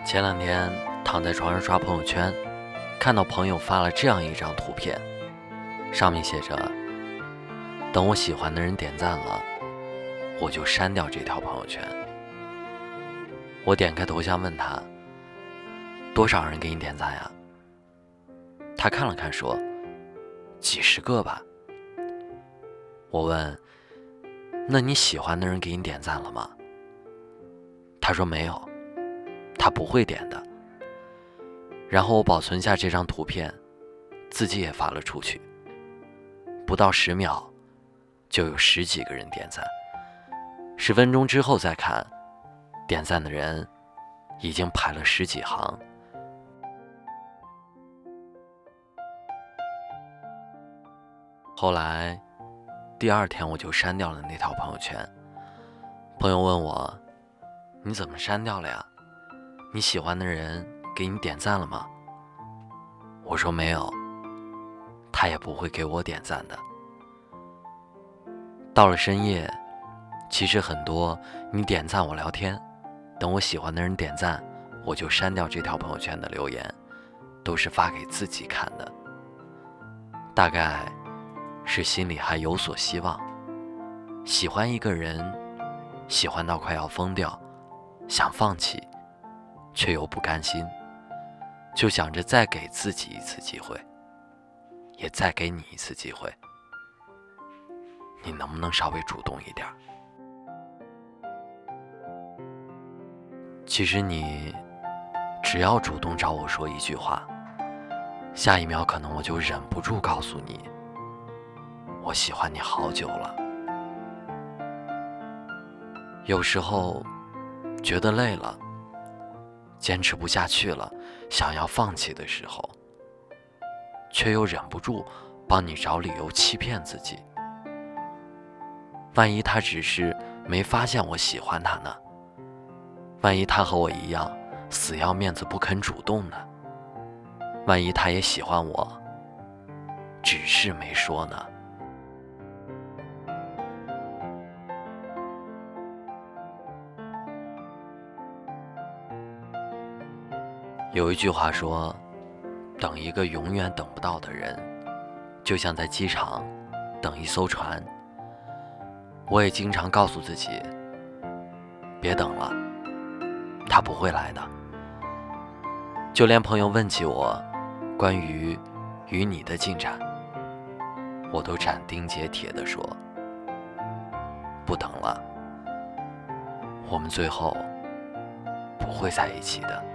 前两天躺在床上刷朋友圈，看到朋友发了这样一张图片，上面写着：等我喜欢的人点赞了，我就删掉这条朋友圈。我点开头像问他，多少人给你点赞呀？他看了看说，几十个吧。我问，那你喜欢的人给你点赞了吗？他说没有，他不会点的。然后我保存下这张图片，自己也发了出去。不到10秒，就有10几个人点赞。10分钟之后再看，点赞的人已经排了10几行。后来第2天我就删掉了那条朋友圈。朋友问我，你怎么删掉了呀？你喜欢的人给你点赞了吗？我说没有，他也不会给我点赞的。到了深夜，其实很多你点赞我聊天，等我喜欢的人点赞，我就删掉这条朋友圈的留言，都是发给自己看的。大概是心里还有所希望，喜欢一个人，喜欢到快要疯掉，想放弃，却又不甘心，就想着再给自己一次机会，也再给你一次机会，你能不能稍微主动一点？其实你只要主动找我说一句话，下一秒可能我就忍不住告诉你，我喜欢你好久了。有时候觉得累了，坚持不下去了，想要放弃的时候，却又忍不住帮你找理由欺骗自己。万一他只是没发现我喜欢他呢？万一他和我一样死要面子不肯主动呢？万一他也喜欢我，只是没说呢？有一句话说，等一个永远等不到的人，就像在机场等一艘船。我也经常告诉自己，别等了，他不会来的。就连朋友问起我关于与你的进展，我都斩钉截铁地说，不等了，我们最后不会在一起的。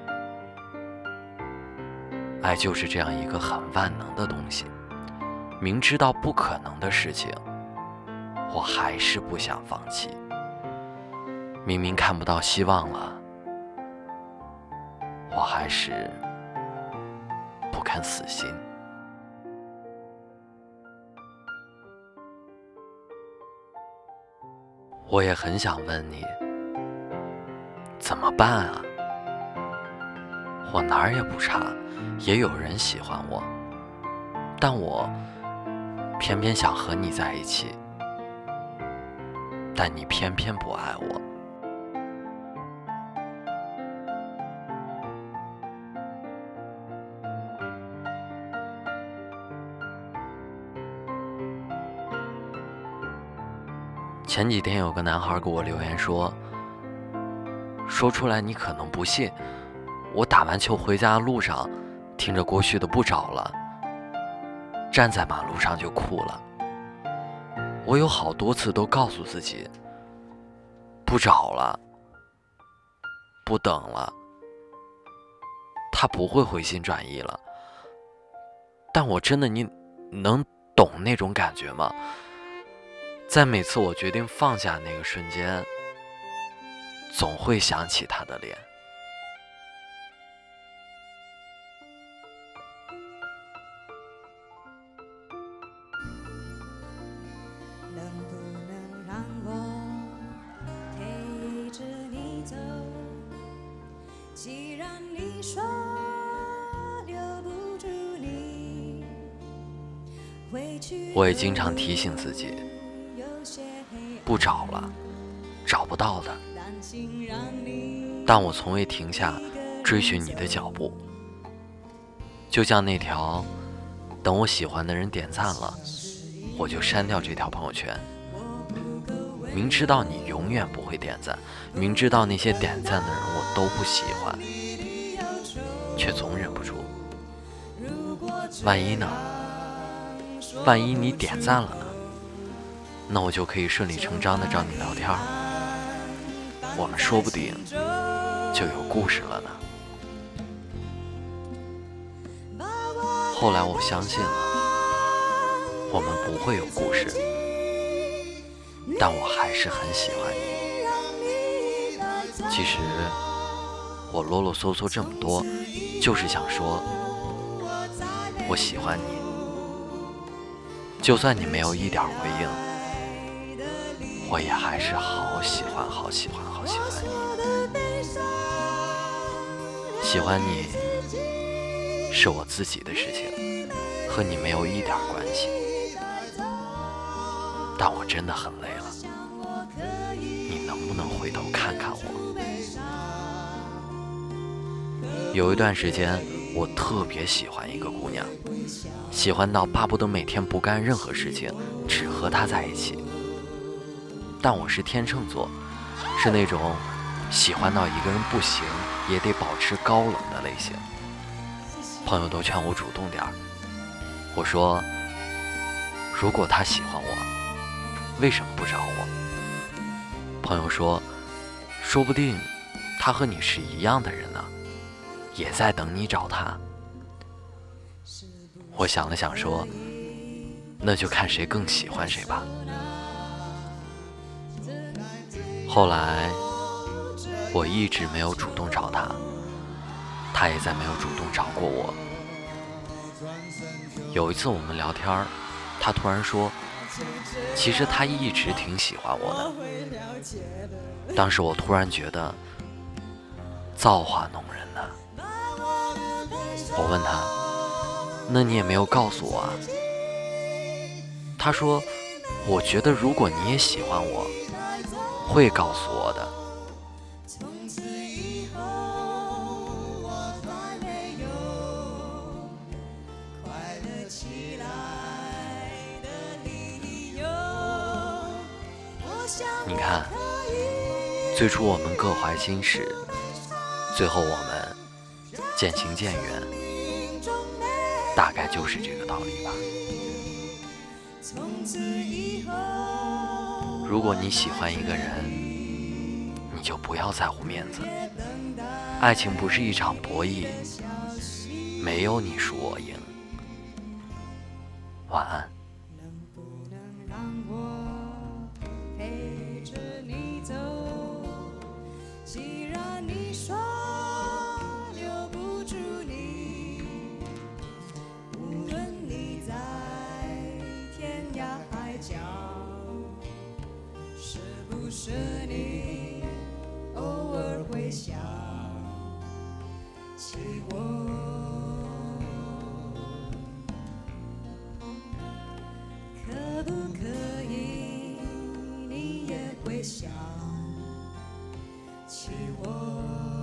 爱就是这样一个很万能的东西，明知道不可能的事情，我还是不想放弃。明明看不到希望了，我还是不肯死心。我也很想问你，怎么办啊？我哪儿也不差，也有人喜欢我，但我偏偏想和你在一起，但你偏偏不爱我。前几天有个男孩给我留言说出来你可能不信，我打完球回家的路上听着郭旭的不找了，站在马路上就哭了。我有好多次都告诉自己，不找了，不等了，他不会回心转意了。但我真的，你能懂那种感觉吗？在每次我决定放下那个瞬间，总会想起他的脸。 能不能让我陪着你走？既然你说留不住你， 我也经常提醒自己，不找了，找不到的。但我从未停下追寻你的脚步。就像那条等我喜欢的人点赞了，我就删掉这条朋友圈。明知道你永远不会点赞，明知道那些点赞的人我都不喜欢，却总忍不住。万一呢？万一你点赞了呢？那我就可以顺理成章地找你聊天，我们说不定就有故事了呢。后来我相信了，我们不会有故事，但我还是很喜欢你。其实我啰啰嗦嗦这么多，就是想说我喜欢你。就算你没有一点回应，我也还是好喜欢好喜欢好喜欢你。喜欢你是我自己的事情，和你没有一点关系。但我真的很累了，你能不能回头看看我？有一段时间我特别喜欢一个姑娘，喜欢到巴不得每天不干任何事情，只和她在一起。但我是天秤座，是那种喜欢到一个人不行也得保持高冷的类型。朋友都劝我主动点儿，我说如果他喜欢我，为什么不找我？朋友说说不定他和你是一样的人呢，也在等你找他。我想了想说，那就看谁更喜欢谁吧。后来我一直没有主动找他，他也再没有主动找过我。有一次我们聊天，他突然说其实他一直挺喜欢我的。当时我突然觉得造化弄人呢。我问他，那你也没有告诉我啊？他说我觉得如果你也喜欢我，会告诉我的。你看，最初我们各怀心事，最后我们渐行渐远，大概就是这个道理吧。如果你喜欢一个人，你就不要在乎面子。爱情不是一场博弈，没有你输我赢。晚安。 既然你说留不住你，无论你在天涯海角，是不是你偶尔会想起我？可不可以你也会想起我？